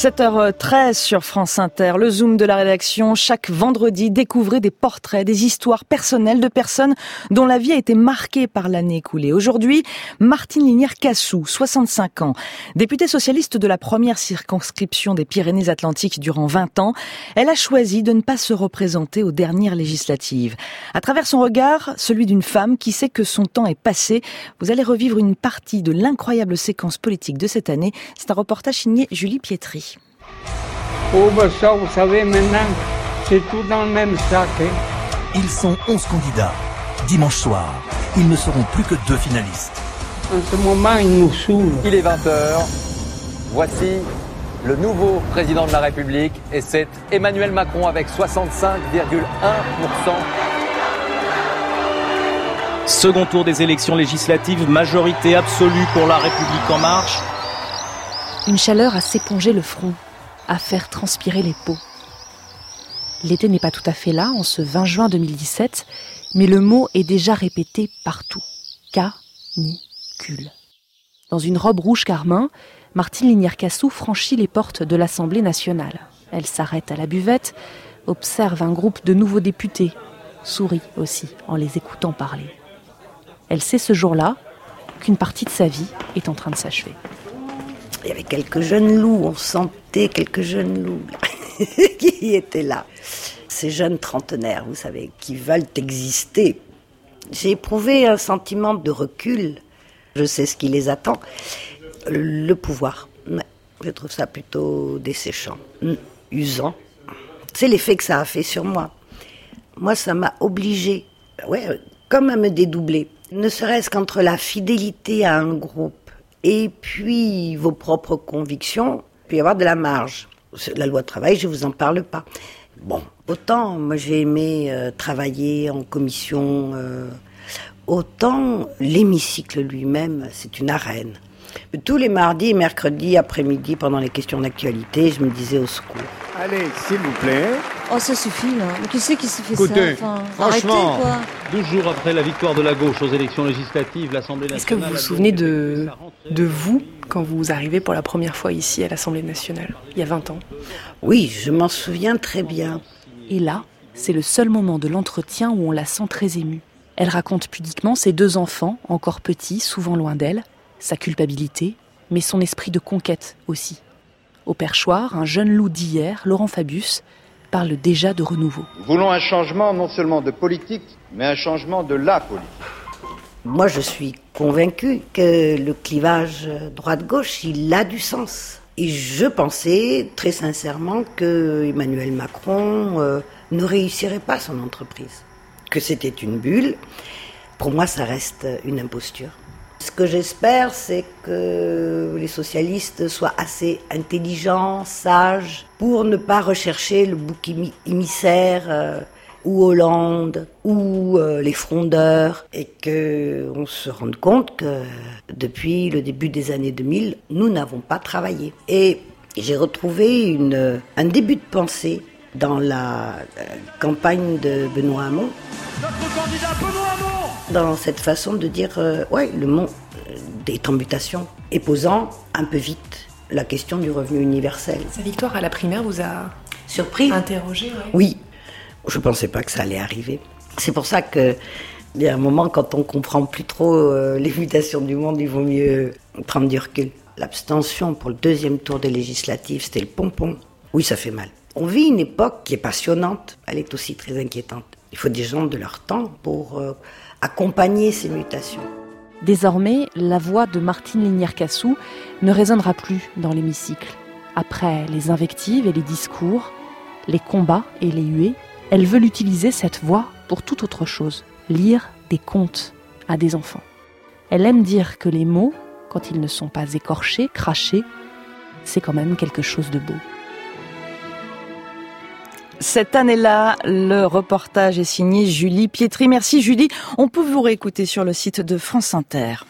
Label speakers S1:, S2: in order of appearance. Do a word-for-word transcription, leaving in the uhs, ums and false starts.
S1: sept heures treize sur France Inter, le Zoom de la rédaction. Chaque vendredi, découvrez des portraits, des histoires personnelles de personnes dont la vie a été marquée par l'année écoulée. Aujourd'hui, Martine Linière-Cassou, soixante-cinq ans. Députée socialiste de la première circonscription des Pyrénées-Atlantiques durant vingt ans, elle a choisi de ne pas se représenter aux dernières législatives. À travers son regard, celui d'une femme qui sait que son temps est passé, vous allez revivre une partie de l'incroyable séquence politique de cette année. C'est un reportage signé Julie Pietri.
S2: Oh ben ça, vous savez, maintenant, c'est tout dans le même sac. Hein.
S3: Ils sont onze candidats. Dimanche soir, ils ne seront plus que deux finalistes.
S2: En ce moment, ils nous saoulent.
S4: Il est vingt heures. Voici le nouveau président de la République et c'est Emmanuel Macron avec soixante-cinq virgule un pour cent.
S5: Second tour des élections législatives, majorité absolue pour La République En Marche.
S6: Une chaleur à s'éponger le front, à faire transpirer les peaux. L'été n'est pas tout à fait là, en ce vingt juin deux mille dix-sept, mais le mot est déjà répété partout. Canicule. Dans une robe rouge carmin, Martine Linière-Cassou franchit les portes de l'Assemblée nationale. Elle s'arrête à la buvette, observe un groupe de nouveaux députés, sourit aussi en les écoutant parler. Elle sait ce jour-là qu'une partie de sa vie est en train de s'achever.
S7: Il y avait quelques jeunes loups, on sentait quelques jeunes loups qui étaient là. Ces jeunes trentenaires, vous savez, qui veulent exister. J'ai éprouvé un sentiment de recul. Je sais ce qui les attend. Le pouvoir. Je trouve ça plutôt desséchant, usant. C'est l'effet que ça a fait sur moi. Moi, ça m'a obligée, ouais, comme à me dédoubler. Ne serait-ce qu'entre la fidélité à un groupe et puis vos propres convictions, il peut y avoir de la marge. La loi travail, je ne vous en parle pas. Bon, autant moi j'ai aimé euh, travailler en commission, euh, autant l'hémicycle lui-même, c'est une arène. Tous les mardis et mercredis après-midi, pendant les questions d'actualité, je me disais au secours.
S8: Allez, s'il vous plaît.
S9: Oh, ça suffit, là. Mais qui c'est qui s'est fait
S8: Écoutez,
S9: ça enfin,
S8: franchement,
S9: arrêtez, quoi.
S10: douze jours après la victoire de la gauche aux élections législatives, l'Assemblée nationale...
S11: Est-ce que vous vous souvenez de, de vous, quand vous arrivez pour la première fois ici à l'Assemblée nationale, il y a vingt ans ?
S7: Oui, je m'en souviens très bien.
S6: Et là, c'est le seul moment de l'entretien où on la sent très émue. Elle raconte pudiquement ses deux enfants, encore petits, souvent loin d'elle, sa culpabilité, mais son esprit de conquête aussi. Au perchoir, un jeune loup d'hier, Laurent Fabius, parle déjà de renouveau.
S12: Nous voulons un changement non seulement de politique, mais un changement de la politique.
S7: Moi, je suis convaincue que le clivage droite-gauche, il a du sens. Et je pensais très sincèrement que Emmanuel Macron euh, ne réussirait pas son entreprise, que c'était une bulle. Pour moi, ça reste une imposture. Ce que j'espère, c'est que les socialistes soient assez intelligents, sages, pour ne pas rechercher le bouc émissaire, euh, ou Hollande, ou euh, les frondeurs, et qu'on se rende compte que depuis le début des années deux mille, nous n'avons pas travaillé. Et j'ai retrouvé une, un début de pensée dans la euh, campagne de Benoît Hamon.
S8: Notre candidat Benoît Hamon !
S7: Dans cette façon de dire, euh, ouais, le monde est en mutation, et posant un peu vite la question du revenu universel.
S11: Sa victoire à la primaire vous a
S7: surpris,
S11: interrogé, ouais.
S7: Oui, je ne pensais pas que ça allait arriver. C'est pour ça qu'il y a un moment, quand on ne comprend plus trop euh, les mutations du monde, il vaut mieux prendre du recul. L'abstention pour le deuxième tour des législatives, c'était le pompon. Oui, ça fait mal. On vit une époque qui est passionnante, elle est aussi très inquiétante. Il faut des gens de leur temps pour euh, accompagner ces mutations.
S6: Désormais, la voix de Martine Linière-Cassou ne résonnera plus dans l'hémicycle. Après les invectives et les discours, les combats et les huées, elle veut utiliser cette voix pour toute autre chose, lire des contes à des enfants. Elle aime dire que les mots, quand ils ne sont pas écorchés, crachés, c'est quand même quelque chose de beau.
S1: Cette année-là, le reportage est signé Julie Pietri. Merci Julie. On peut vous réécouter sur le site de France Inter.